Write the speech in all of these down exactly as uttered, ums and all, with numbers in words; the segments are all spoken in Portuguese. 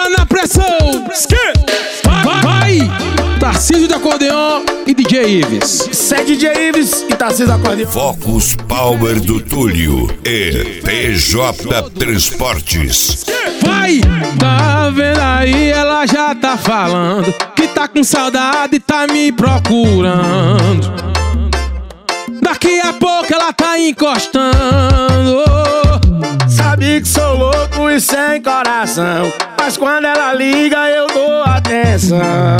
bota na pressão. Vai, vai. Tarcísio do acordeon e D J Ives. Isso é D J Ives e Tarcísio do acordeon. Focus Power do Túlio e P J Transportes. Vai! Tá vendo aí, ela já tá falando que tá com saudade e tá me procurando. Daqui a pouco ela tá encostando. Sabe que sou louco e sem coração, mas quando ela liga eu dou atenção.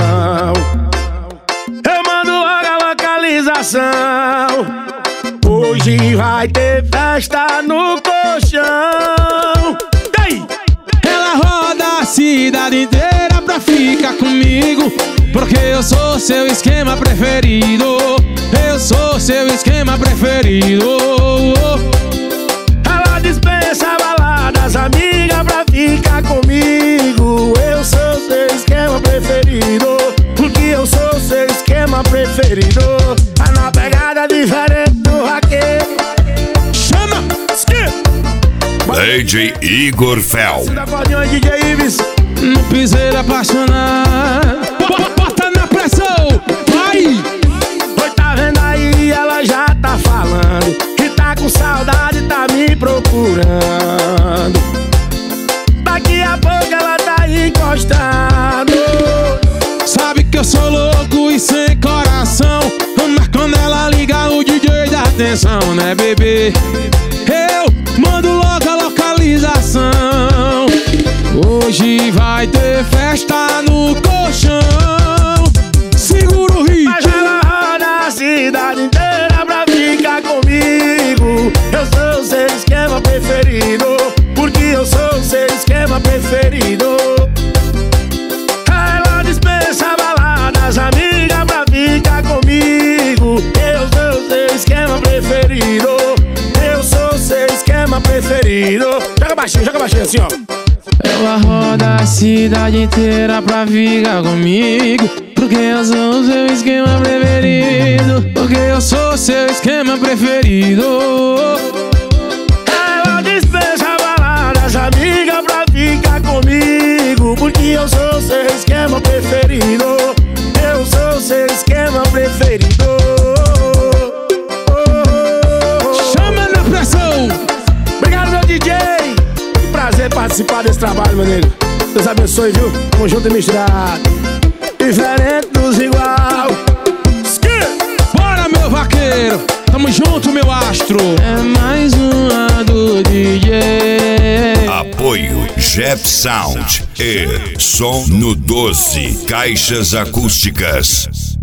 Eu mando logo a localização. Hoje vai ter festa no colchão. Ei! Ela roda a cidade inteira pra ficar comigo, porque eu sou seu esquema preferido. Eu sou seu esquema preferido. Ela dispensa baladas, amiga, pra ficar comigo. Eu sou seu esquema preferido, porque eu sou seu esquema preferido. Tá na pegada diferente do raqueiro. Chama! D J Igor Fel. Da acordeon D J Ives. No piseiro apaixonado. Bota na pressão! Vai! Oi, tá vendo aí, ela já tá falando que tá com saudade, tá me procurando. Daqui a pouco ela tá encostando. Sabe que eu sou louco e sem coração, mas quando ela liga o D J dá atenção, né, bebê? Eu mando logo a localização. Hoje vai ter festa no colchão. Segura o ritmo. Mas ela roda a cidade inteira pra ficar comigo. Eu sou seu esquema preferido, porque eu sou seu esquema preferido. Ela dispensa baladas, amiga, pra ficar comigo. Eu sou seu esquema preferido. Eu sou seu esquema preferido. Joga baixinho, joga baixinho assim, ó. Ela roda a cidade inteira pra ficar comigo, porque eu sou o seu esquema preferido. Porque eu sou seu esquema preferido. Ela dispensa baladas, amiga, pra ficar comigo, porque eu sou seu esquema preferido. Eu sou seu esquema preferido. Chama na pressão. Obrigado, meu D J. Que prazer participar desse trabalho, meu nego. Deus abençoe, viu? Tamo junto e misturado. Diferente dos igual. Bora, meu vaqueiro. Tamo junto, meu astro. É mais uma do D J. Apoio Jeff Sound e Som no doze Caixas Acústicas.